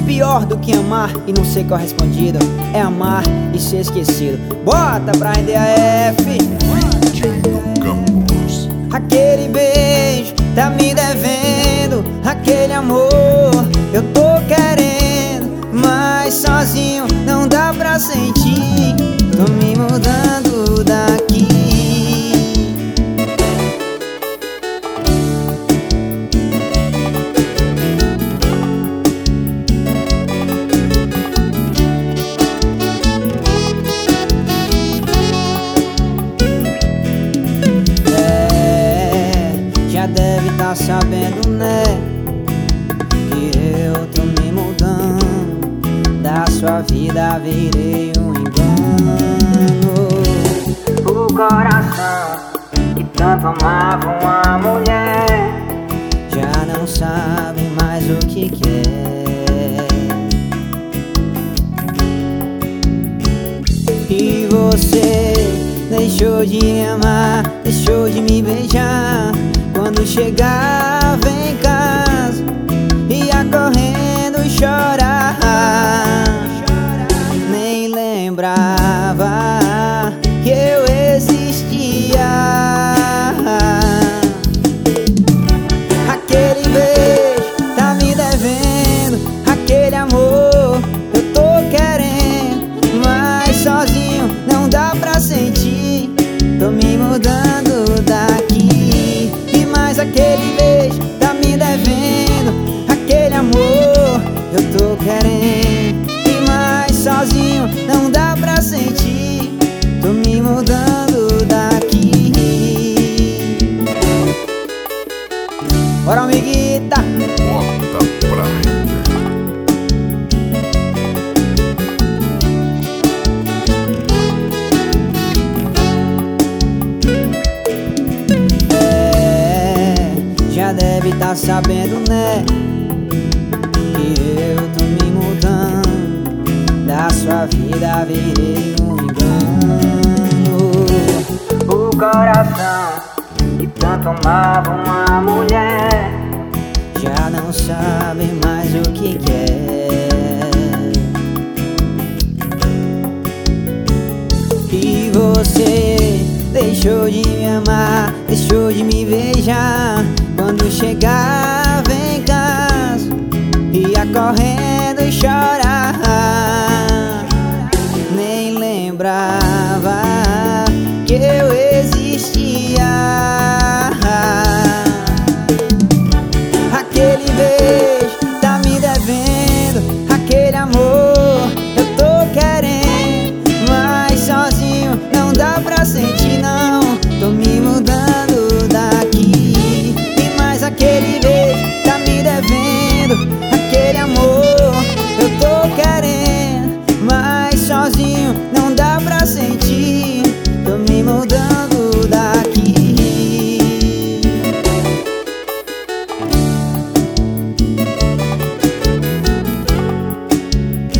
Pior do que amar e não ser correspondido é amar e ser esquecido. Bota pra DAF. Aquele beijo tá me devendo, aquele amor eu tô querendo, mas sozinho não dá pra sentir. Tô me mudando daqui. Já deve tá sabendo, né, que eu tô me mudando. Da sua vida virei um engano. O coração que tanto amava uma mulher já não sabe mais o que quer. E você deixou de me amar, deixou de me beijar. Quando chegava em casa, ia correndo chorar. Nem lembrava que eu existia. Aquele beijo tá me devendo, aquele amor eu tô querendo, mas sozinho não dá pra sentir. Tô me mudando daqui. Aquele beijo tá me devendo, aquele amor eu tô querendo, e mais sozinho não dá pra sentir. Tô me mudando daqui. Bora, amiguita. Bota pra Já deve tá sabendo, né, que eu tô me mudando. Da sua vida virei um engano. O coração que tanto amava uma mulher já não sabe mais o que quer. E você deixou de me amar, deixou de me beijar. Quando chegava em casa, ia correndo chorar. Nem lembrava que eu existia. Aquele beijo tá me devendo, aquele amor eu tô querendo, mas sozinho não dá pra sentir, não. Tô me mudando daqui. E mais aquele beijo tá me devendo, aquele amor eu tô querendo, mas sozinho não dá pra sentir. Tô me mudando daqui.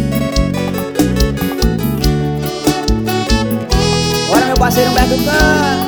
Bora, meu parceiro Humberto Can.